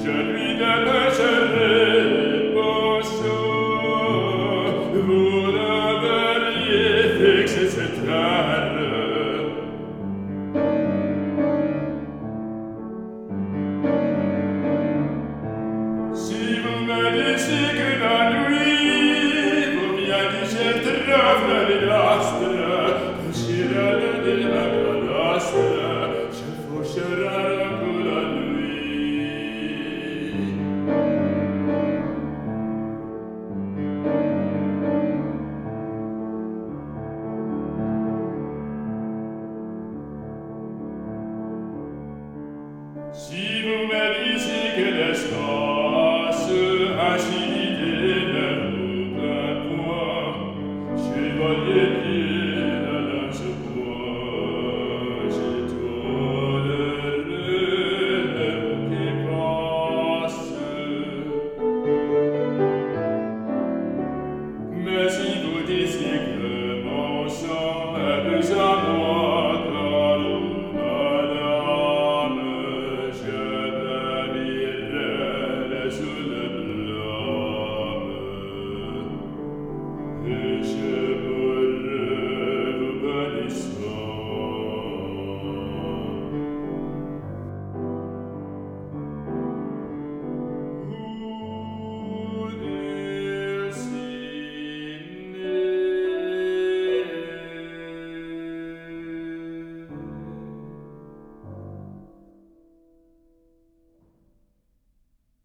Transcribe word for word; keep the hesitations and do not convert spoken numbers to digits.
je lui dépêcherai pas ça. Vous devriez fixer cette terre. Si vous me disiez que la nuit vous vient dice trafla les astres, uscirà della cadastra, se foscerà con la nuit. Si vous me disiez que les stars